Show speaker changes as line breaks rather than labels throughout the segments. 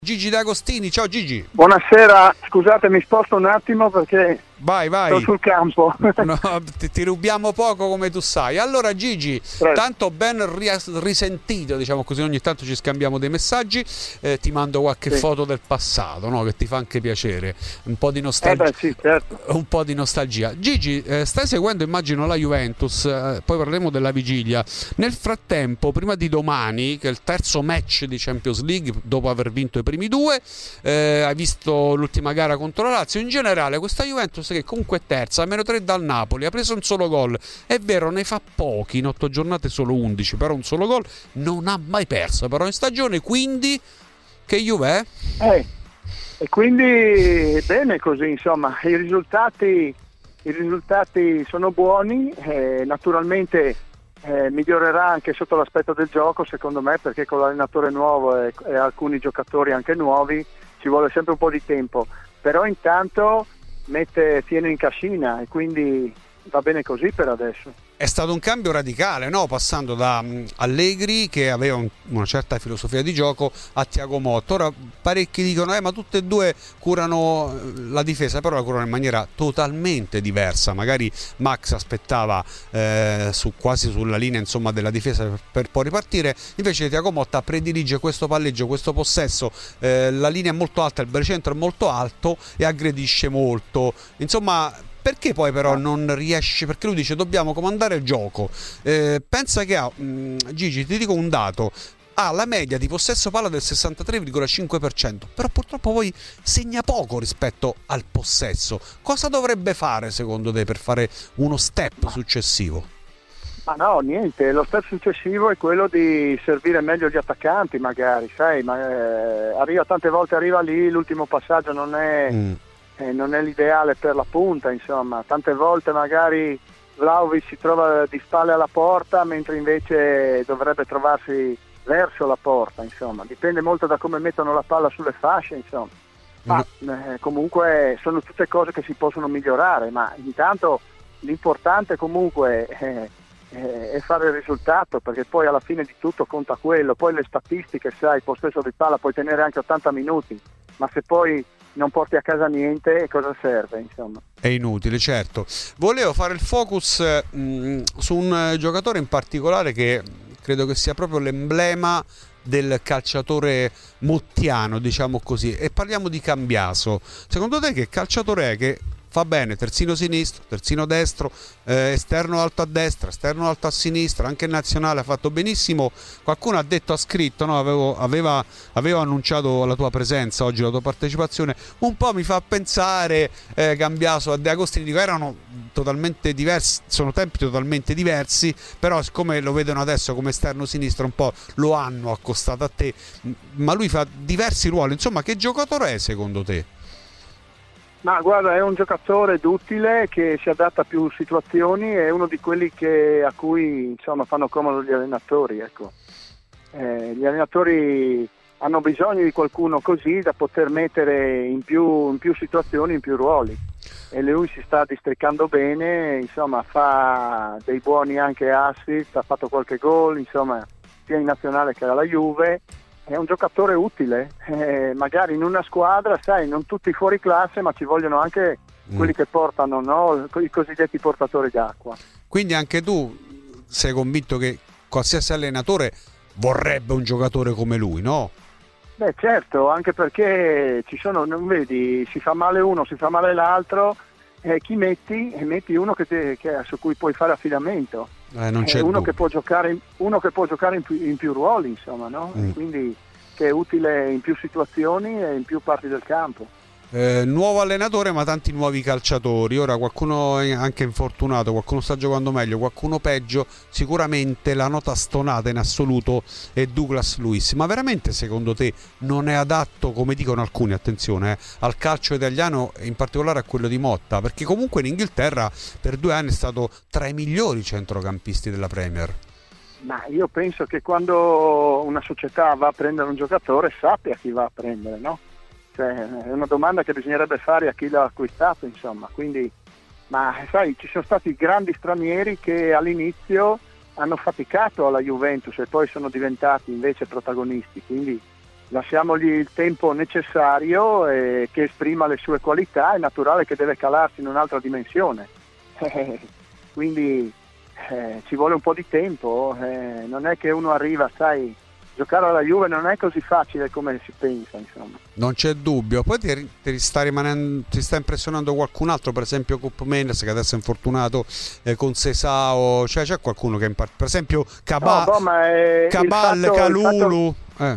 Gigi D'Agostini, ciao Gigi.
Buonasera, scusate mi sposto un attimo perché
Vai.
sto sul campo.
No, ti rubiamo poco come tu sai. Allora Gigi, tanto ben risentito, diciamo così, ogni tanto ci scambiamo dei messaggi, ti mando qualche foto del passato, no? Che ti fa anche piacere, un po' di nostalgia.
Sì, certo.
Un po' di nostalgia. Gigi, stai seguendo immagino la Juventus, poi parleremo della vigilia. Nel frattempo, prima di domani, che è il terzo match di Champions League, dopo aver vinto i primi due, hai visto l'ultima gara contro la Lazio. In generale questa Juventus, che comunque è terza, a -3 dal Napoli, ha preso un solo gol, è vero, ne fa pochi, in 8 giornate solo 11, però un solo gol, non ha mai perso però in stagione, quindi che Juve è?
E quindi bene così, insomma, i risultati sono buoni, naturalmente migliorerà anche sotto l'aspetto del gioco, secondo me, perché con l'allenatore nuovo e alcuni giocatori anche nuovi ci vuole sempre un po' di tempo, però intanto tiene in cascina e quindi va bene così per adesso.
È stato un cambio radicale, no? Passando da Allegri, che aveva una certa filosofia di gioco, a Thiago Motta. Ora parecchi dicono ma tutte e due curano la difesa, però la curano in maniera totalmente diversa. Magari Max aspettava quasi sulla linea, insomma, della difesa per poi ripartire, invece Thiago Motta predilige questo palleggio, questo possesso, la linea è molto alta, il baricentro è molto alto e aggredisce molto, insomma. Perché poi però non riesce? Perché lui dice dobbiamo comandare il gioco. Pensa che Gigi, ti dico un dato, ha la media di possesso palla del 63,5%, però purtroppo poi segna poco rispetto al possesso. Cosa dovrebbe fare secondo te per fare uno step successivo?
Ma no, niente, lo step successivo è quello di servire meglio gli attaccanti, magari, sai, tante volte arriva lì, l'ultimo passaggio non è l'ideale per la punta, insomma, tante volte magari Vlahovic si trova di spalle alla porta mentre invece dovrebbe trovarsi verso la porta, insomma, dipende molto da come mettono la palla sulle fasce, insomma, ma comunque sono tutte cose che si possono migliorare, ma intanto l'importante comunque è fare il risultato, perché poi alla fine di tutto conta quello, poi le statistiche, sai, possesso di palla puoi tenere anche 80 minuti, ma se poi non porti a casa niente, cosa serve, insomma?
È inutile, certo. Volevo fare il focus su un giocatore in particolare che credo che sia proprio l'emblema del calciatore mottiano, diciamo così, e parliamo di Cambiaso. Secondo te che calciatore è che fa bene terzino sinistro, terzino destro, esterno alto a destra, esterno alto a sinistra, anche in nazionale ha fatto benissimo. Qualcuno ha detto, ha scritto, no? Avevo annunciato la tua presenza oggi, la tua partecipazione, un po' mi fa pensare Cambiaso a De Agostini, dico, erano totalmente diversi, sono tempi totalmente diversi, però siccome lo vedono adesso come esterno sinistro un po' lo hanno accostato a te, ma lui fa diversi ruoli, insomma, che giocatore è secondo te?
Ma guarda, è un giocatore duttile che si adatta a più situazioni, è uno di quelli a cui insomma fanno comodo gli allenatori, ecco. Gli allenatori hanno bisogno di qualcuno così da poter mettere in più situazioni, in più ruoli, e lui si sta districando bene, insomma fa dei buoni anche assist, ha fatto qualche gol, insomma, sia in nazionale che alla Juve. È un giocatore utile, magari in una squadra, sai, non tutti fuori classe, ma ci vogliono anche quelli che portano, no? I cosiddetti portatori d'acqua.
Quindi anche tu sei convinto che qualsiasi allenatore vorrebbe un giocatore come lui, no?
Beh, certo, anche perché ci sono, non vedi, si fa male uno, si fa male l'altro, chi metti? E metti uno su cui puoi fare affidamento.
Non c'è
uno che può giocare in più ruoli, insomma, no? Quindi che è utile in più situazioni e in più parti del campo.
Nuovo allenatore ma tanti nuovi calciatori, ora qualcuno è anche infortunato, qualcuno sta giocando meglio, qualcuno peggio, sicuramente la nota stonata in assoluto è Douglas Luiz, ma veramente secondo te non è adatto, come dicono alcuni, attenzione, al calcio italiano, in particolare a quello di Motta, perché comunque in Inghilterra per 2 anni è stato tra i migliori centrocampisti della Premier?
Ma io penso che quando una società va a prendere un giocatore sappia chi va a prendere, no? Cioè, è una domanda che bisognerebbe fare a chi l'ha acquistato, insomma, quindi, ma sai, ci sono stati grandi stranieri che all'inizio hanno faticato alla Juventus e poi sono diventati invece protagonisti, quindi lasciamogli il tempo necessario che esprima le sue qualità. È naturale che deve calarsi in un'altra dimensione. Quindi ci vuole un po' di tempo, non è che uno arriva, sai, giocare alla Juve non è così facile come si pensa, insomma.
Non c'è dubbio. Poi ti sta impressionando qualcun altro, per esempio Koop Meiners, che adesso è infortunato, con Sesao, cioè c'è qualcuno che per esempio Cabal, Kalulu.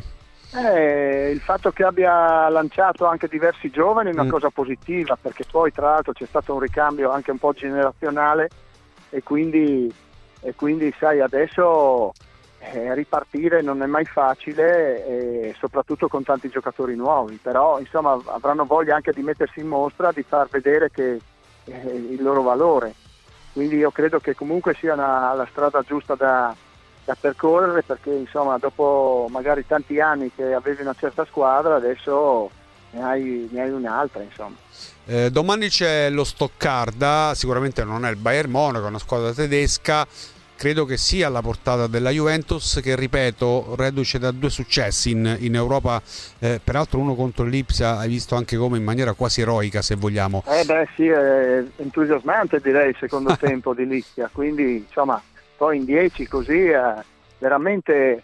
Il fatto che abbia lanciato anche diversi giovani è una cosa positiva, perché poi tra l'altro c'è stato un ricambio anche un po' generazionale e quindi sai, adesso ripartire non è mai facile, soprattutto con tanti giocatori nuovi, però insomma avranno voglia anche di mettersi in mostra, di far vedere che il loro valore. Quindi io credo che comunque sia la strada giusta da percorrere, perché insomma dopo magari tanti anni che avevi una certa squadra, adesso ne hai un'altra, insomma.
Domani c'è lo Stoccarda, sicuramente non è il Bayern Monaco, è una squadra tedesca. Credo che sia alla portata della Juventus, che ripeto reduce da 2 successi in Europa, peraltro uno contro l'Ipsia, hai visto anche come in maniera quasi eroica, se vogliamo.
Sì, è entusiasmante direi il secondo tempo di l'Ipsia, quindi insomma poi in 10 così veramente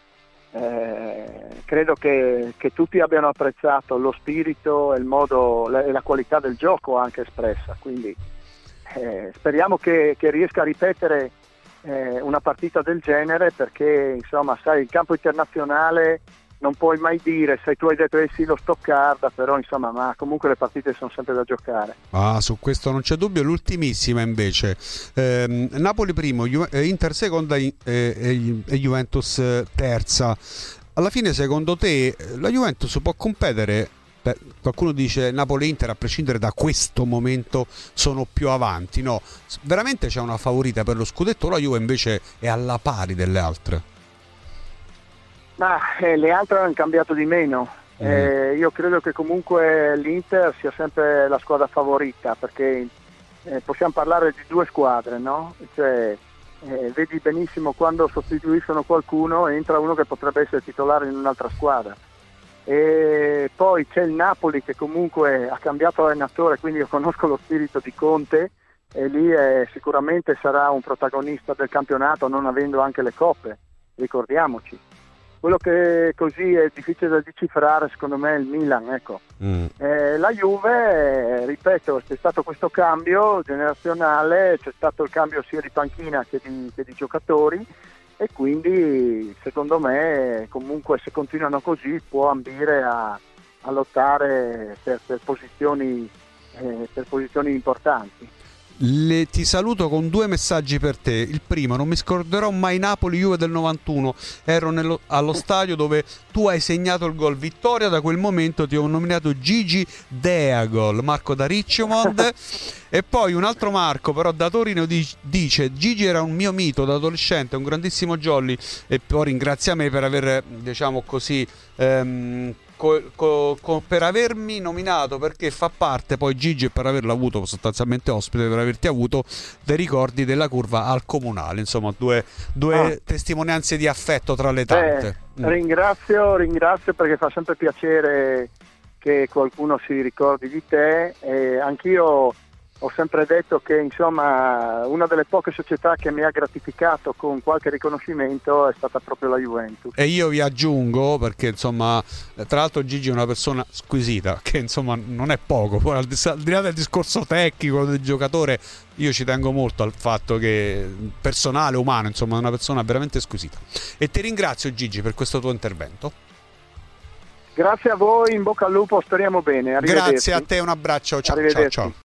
credo che tutti abbiano apprezzato lo spirito e il modo e la qualità del gioco anche espressa, quindi speriamo che riesca a ripetere una partita del genere, perché insomma sai, il campo internazionale non puoi mai dire, se tu hai detto sì lo Stoccarda, però insomma, ma comunque le partite sono sempre da giocare.
Su questo non c'è dubbio. L'ultimissima invece, Napoli primo, Inter seconda e Juventus terza. Alla fine secondo te la Juventus può competere? Qualcuno dice Napoli-Inter, a prescindere da questo momento, sono più avanti. No, veramente c'è una favorita per lo scudetto, la Juve invece è alla pari delle altre?
Ma le altre hanno cambiato di meno. Io credo che comunque l'Inter sia sempre la squadra favorita, perché possiamo parlare di 2 squadre, no? Cioè, vedi benissimo quando sostituiscono qualcuno entra uno che potrebbe essere titolare in un'altra squadra. E poi c'è il Napoli che comunque ha cambiato allenatore, quindi io conosco lo spirito di Conte e lì sicuramente sarà un protagonista del campionato, non avendo anche le coppe, ricordiamoci. Quello che così è difficile da decifrare secondo me è il Milan, ecco. La Juve, ripeto, c'è stato questo cambio generazionale, c'è stato il cambio sia di panchina che di giocatori, e quindi secondo me comunque se continuano così può ambire a lottare per posizioni importanti.
Ti saluto con 2 messaggi per te. Il primo: non mi scorderò mai Napoli-Juve del 91, ero allo stadio dove tu hai segnato il gol vittoria, da quel momento ti ho nominato Gigi Deagol, Marco da Richmond. E poi un altro Marco, però da Torino, dice: Gigi era un mio mito da adolescente, un grandissimo jolly, e poi ringrazia me per aver, diciamo così, per avermi nominato, perché fa parte poi Gigi, per averlo avuto sostanzialmente ospite, per averti avuto, dei ricordi della curva al comunale. Insomma, due testimonianze di affetto tra le tante.
Ringrazio perché fa sempre piacere che qualcuno si ricordi di te, e anch'io ho sempre detto che insomma una delle poche società che mi ha gratificato con qualche riconoscimento è stata proprio la Juventus. E
io vi aggiungo, perché insomma, tra l'altro Gigi è una persona squisita, che insomma non è poco. Poi al di là del discorso tecnico del giocatore, io ci tengo molto al fatto che personale, umano, insomma, è una persona veramente squisita. E ti ringrazio Gigi per questo tuo intervento.
Grazie a voi, in bocca al lupo, speriamo bene.
Grazie a te, un abbraccio, ciao.